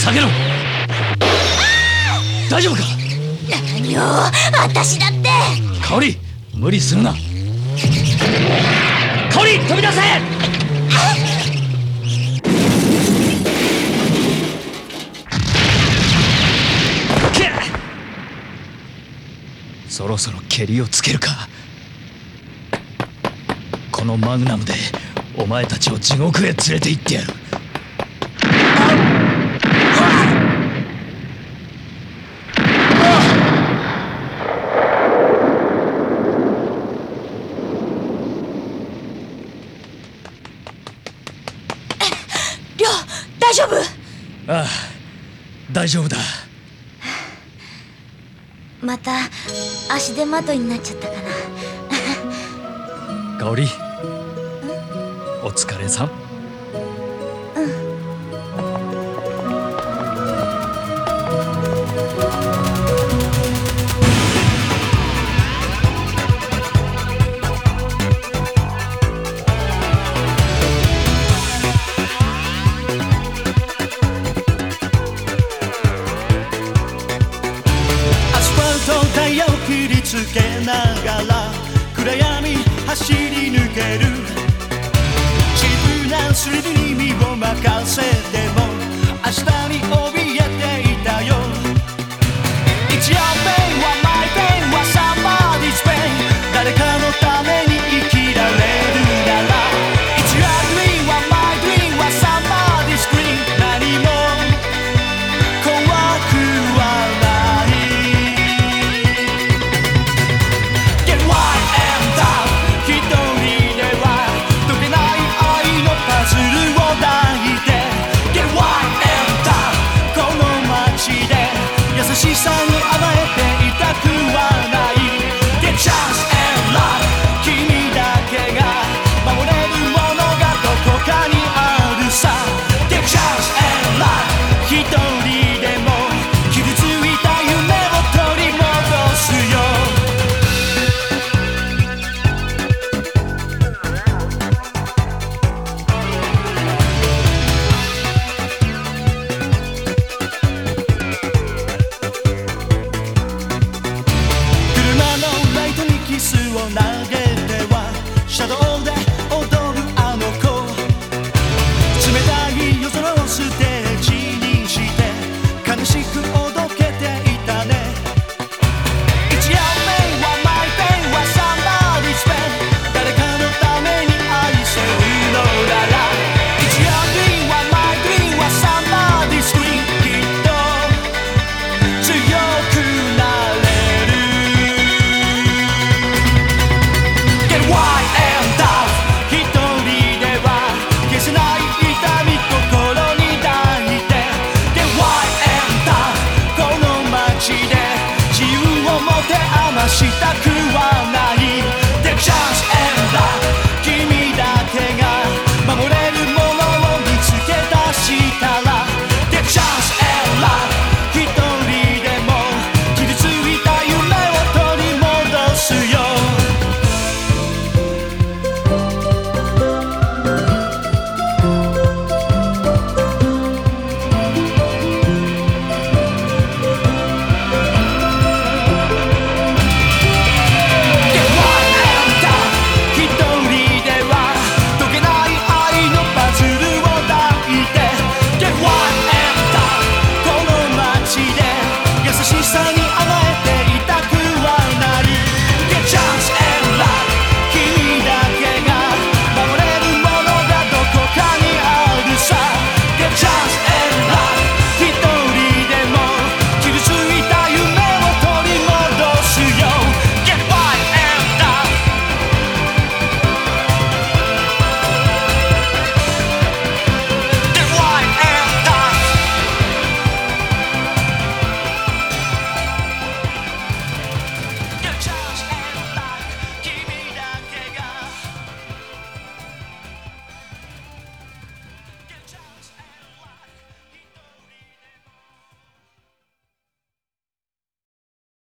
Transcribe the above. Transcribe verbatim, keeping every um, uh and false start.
下げろ。大丈夫か？ 何を、私だって。 香織、無理するな。香織、飛び出せ。そろそろケリをつけるか。このマグナムでお前たちを地獄へ連れて行ってやる。 りょう、大丈夫？ ああ、大丈夫だ。 また足手まといになっちゃったかな。 香織、お疲れさん。 つけながら暗闇走り抜ける。自分なスリルに身を任せても明日に怯えていたよ。It's your pain は my pain は somebody's pain。 誰かのために生きられるなら It's your dream は my dream は somebody's dream。 何も怖くはない。優しさに甘えていたくはない。 Get chance and love。 君だけが守れるものがどこかにあるさ。 Get chance and love。 一人でも傷ついた夢を取り戻すよ。キスを投げてはシャドウで踊るあの子。冷たい夜空をステージにして悲しくおどけていたね。 It's your pain は my pain は somebody's pain。 誰かのために愛せるのなら It's your dream は my dream は somebody's dream。 きっと強くなれる。したく